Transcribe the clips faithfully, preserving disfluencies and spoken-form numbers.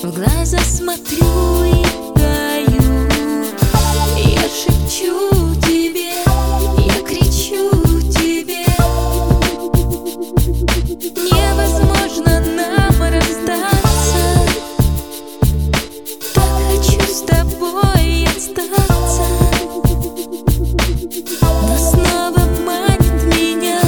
в глаза смотрю и таю. Я шепчу тебе, я кричу тебе. Невозможно нам расстаться. Так хочу с тобой остаться. Но снова манит меня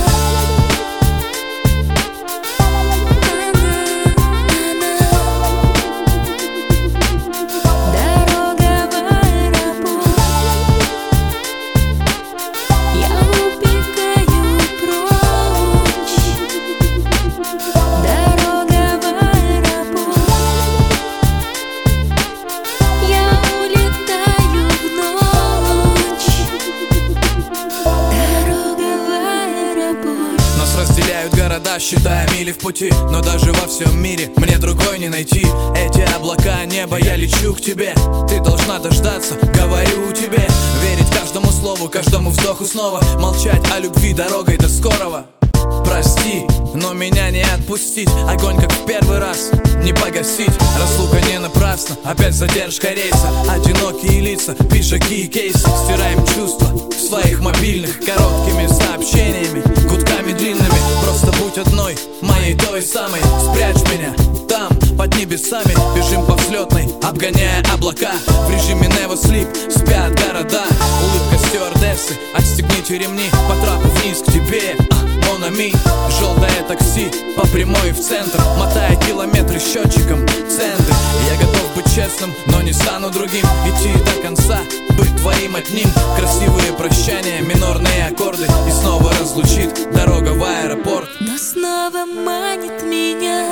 дорога в аэропорт. Я убегаю прочь. Дорога в аэропорт. Я улетаю в ночь. Дорога в аэропорт. Нас разделяют города, считая мили в пути. Но даже во всем мире мне другой не найти. Эти облака, небо, я лечу к тебе. Ты должна дождаться, говорю тебе. Верить каждому слову, каждому вздоху снова. Молчать о любви дорогой до скорого. Прости, но меня не отпустить. Огонь как в первый раз, не погасить. Разлука не напрасна, опять задержка рейса. Одинокие лица, пиджаки и кейсы. Стираем чувства в своих мобильных короткими сообщениями, гудками длинными. Просто будь одной, моей той самой. Спрячь меня там, под небесами. Бежим по взлетной, обгоняя облака. В режиме never sleep, спят города. Улыбка стюардессы, отстегните ремни. По трапу вниз к тебе, Mon ami. Желтое такси по прямой в центр, мотая километры счетчиком центы. Я готов быть честным, но не стану другим. Идти до конца, быть твоим одним. Красивые прощания, минорные аккорды. И снова разлучит дорога в аэропорт. Но снова манит меня